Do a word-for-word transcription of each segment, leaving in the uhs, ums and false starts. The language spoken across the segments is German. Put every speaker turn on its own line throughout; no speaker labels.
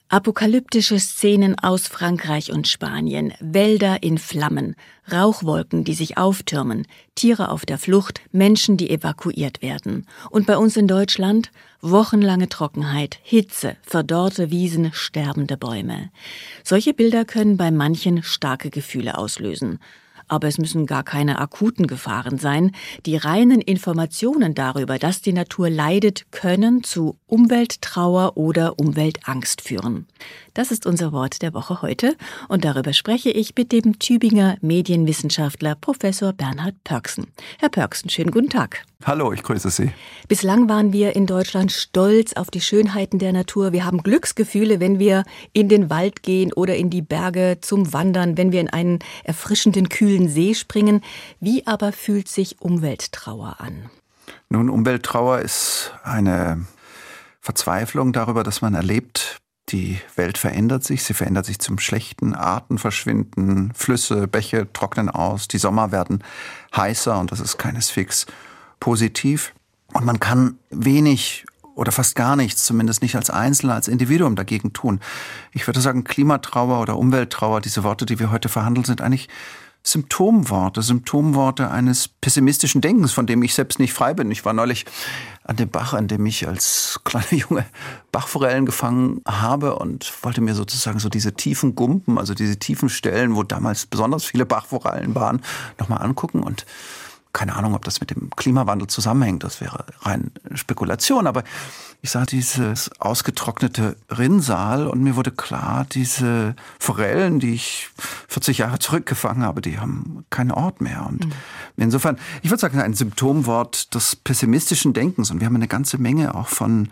Apokalyptische Szenen aus Frankreich und Spanien, Wälder in Flammen, Rauchwolken, die sich auftürmen, Tiere auf der Flucht, Menschen, die evakuiert werden. Und bei uns in Deutschland wochenlange Trockenheit, Hitze, verdorrte Wiesen, sterbende Bäume. Solche Bilder können bei manchen starke Gefühle auslösen. Aber es müssen gar keine akuten Gefahren sein. Die reinen Informationen darüber, dass die Natur leidet, können zu Umwelttrauer oder Umweltangst führen. Das ist unser Wort der Woche heute und darüber spreche ich mit dem Tübinger Medienwissenschaftler Professor Bernhard Pörksen. Herr Pörksen, schönen guten Tag.
Hallo, ich grüße Sie.
Bislang waren wir in Deutschland stolz auf die Schönheiten der Natur. Wir haben Glücksgefühle, wenn wir in den Wald gehen oder in die Berge zum Wandern, wenn wir in einen erfrischenden, kühlen See springen. Wie aber fühlt sich Umwelttrauer an?
Nun, Umwelttrauer ist eine Verzweiflung darüber, dass man erlebt, die Welt verändert sich, sie verändert sich zum Schlechten, Arten verschwinden, Flüsse, Bäche trocknen aus, die Sommer werden heißer und das ist keineswegs positiv. Und man kann wenig oder fast gar nichts, zumindest nicht als Einzelner, als Individuum dagegen tun. Ich würde sagen, Klimatrauer oder Umwelttrauer, diese Worte, die wir heute verhandeln, sind eigentlich Symptomworte, Symptomworte eines pessimistischen Denkens, von dem ich selbst nicht frei bin. Ich war neulich an dem Bach, an dem ich als kleiner Junge Bachforellen gefangen habe und wollte mir sozusagen so diese tiefen Gumpen, also diese tiefen Stellen, wo damals besonders viele Bachforellen waren, nochmal angucken und keine Ahnung, ob das mit dem Klimawandel zusammenhängt, das wäre rein Spekulation, aber ich sah dieses ausgetrocknete Rinnsal und mir wurde klar, diese Forellen, die ich vierzig Jahre zurückgefangen habe, die haben keinen Ort mehr. Und mhm. insofern, ich würde sagen, ein Symptomwort des pessimistischen Denkens und wir haben eine ganze Menge auch von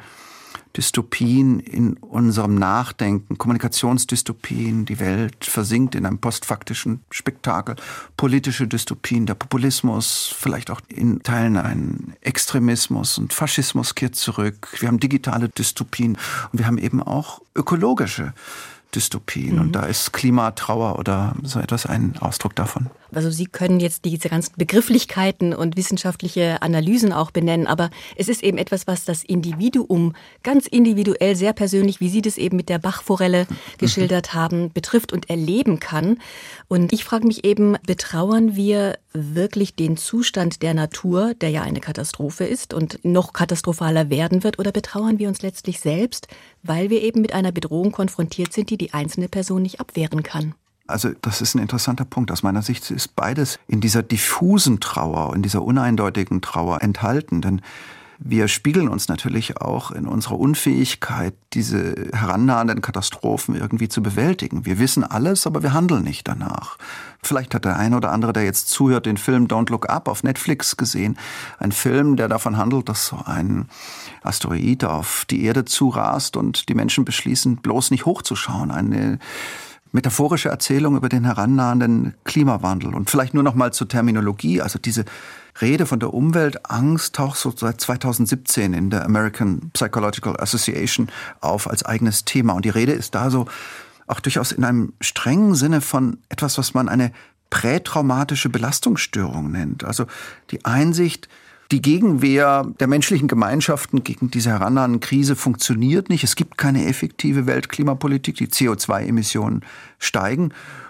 Dystopien in unserem Nachdenken, Kommunikationsdystopien, die Welt versinkt in einem postfaktischen Spektakel, politische Dystopien, der Populismus, vielleicht auch in Teilen ein Extremismus und Faschismus kehrt zurück. Wir haben digitale Dystopien und wir haben eben auch ökologische Dystopien. Mhm. Und da ist Klimatrauer oder so etwas ein Ausdruck davon.
Also Sie können jetzt diese ganzen Begrifflichkeiten und wissenschaftliche Analysen auch benennen, aber es ist eben etwas, was das Individuum ganz individuell, sehr persönlich, wie Sie das eben mit der Bachforelle geschildert mhm. haben, betrifft und erleben kann. Und ich frage mich eben, betrauern wir wirklich den Zustand der Natur, der ja eine Katastrophe ist und noch katastrophaler werden wird, oder betrauern wir uns letztlich selbst, weil wir eben mit einer Bedrohung konfrontiert sind, die die einzelne Person nicht abwehren kann?
Also das ist ein interessanter Punkt. Aus meiner Sicht ist beides in dieser diffusen Trauer, in dieser uneindeutigen Trauer enthalten. Denn wir spiegeln uns natürlich auch in unserer Unfähigkeit, diese herannahenden Katastrophen irgendwie zu bewältigen. Wir wissen alles, aber wir handeln nicht danach. Vielleicht hat der eine oder andere, der jetzt zuhört, den Film Don't Look Up auf Netflix gesehen. Ein Film, der davon handelt, dass so ein Asteroid auf die Erde zurast und die Menschen beschließen, bloß nicht hochzuschauen. Eine metaphorische Erzählung über den herannahenden Klimawandel. Und vielleicht nur noch mal zur Terminologie. Also diese Rede von der Umweltangst taucht so seit zweitausendsiebzehn in der American Psychological Association auf als eigenes Thema. Und die Rede ist da so auch durchaus in einem strengen Sinne von etwas, was man eine prätraumatische Belastungsstörung nennt. Also die Einsicht, die Gegenwehr der menschlichen Gemeinschaften gegen diese herannahende Krise funktioniert nicht. Es gibt keine effektive Weltklimapolitik. Die C O zwei Emissionen steigen.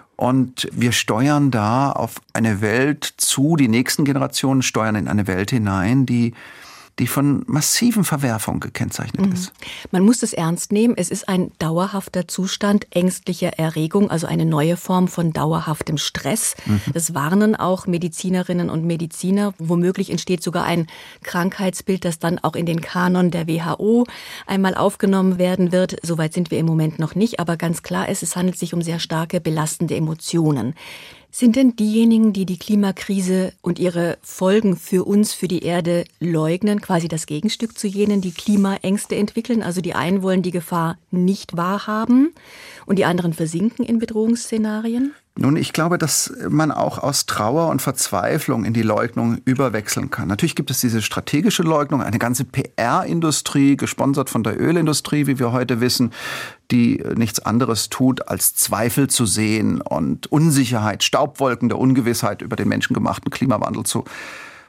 Und wir steuern da auf eine Welt zu, die nächsten Generationen steuern in eine Welt hinein, die die von massiven Verwerfungen gekennzeichnet ist.
Man muss das ernst nehmen. Es ist ein dauerhafter Zustand ängstlicher Erregung, also eine neue Form von dauerhaftem Stress. Mhm. Das warnen auch Medizinerinnen und Mediziner. Womöglich entsteht sogar ein Krankheitsbild, das dann auch in den Kanon der W H O einmal aufgenommen werden wird. Soweit sind wir im Moment noch nicht, aber ganz klar ist, es handelt sich um sehr starke belastende Emotionen. Sind denn diejenigen, die die Klimakrise und ihre Folgen für uns, für die Erde leugnen, quasi das Gegenstück zu jenen, die Klimaängste entwickeln? Also die einen wollen die Gefahr nicht wahrhaben und die anderen versinken in Bedrohungsszenarien?
Nun, ich glaube, dass man auch aus Trauer und Verzweiflung in die Leugnung überwechseln kann. Natürlich gibt es diese strategische Leugnung, eine ganze P R-Industrie, gesponsert von der Ölindustrie, wie wir heute wissen, die nichts anderes tut, als Zweifel zu sehen und Unsicherheit, Staubwolken der Ungewissheit über den menschengemachten Klimawandel zu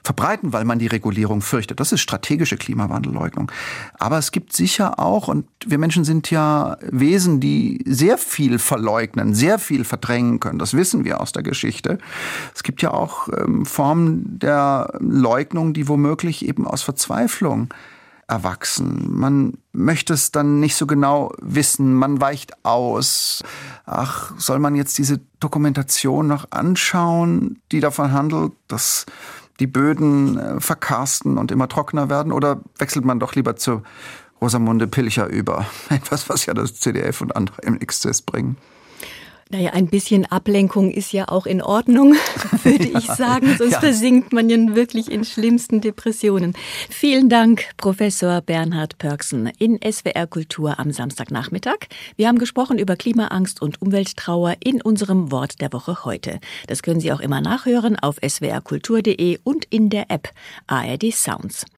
verbreiten, weil man die Regulierung fürchtet. Das ist strategische Klimawandelleugnung. Aber es gibt sicher auch, und wir Menschen sind ja Wesen, die sehr viel verleugnen, sehr viel verdrängen können. Das wissen wir aus der Geschichte. Es gibt ja auch ähm, Formen der Leugnung, die womöglich eben aus Verzweiflung erwachsen. Man möchte es dann nicht so genau wissen, man weicht aus. Ach, soll man jetzt diese Dokumentation noch anschauen, die davon handelt, dass die Böden verkarsten und immer trockener werden, oder wechselt man doch lieber zu Rosamunde Pilcher über? Etwas, was ja das C D F und andere im Exzess bringen.
Naja, ein bisschen Ablenkung ist ja auch in Ordnung, würde ja, ich sagen, sonst ja. versinkt man ja wirklich in schlimmsten Depressionen. Vielen Dank, Professor Bernhard Pörksen in S W R Kultur am Samstagnachmittag. Wir haben gesprochen über Klimaangst und Umwelttrauer in unserem Wort der Woche heute. Das können Sie auch immer nachhören auf s w r kultur punkt d e und in der App A R D Sounds.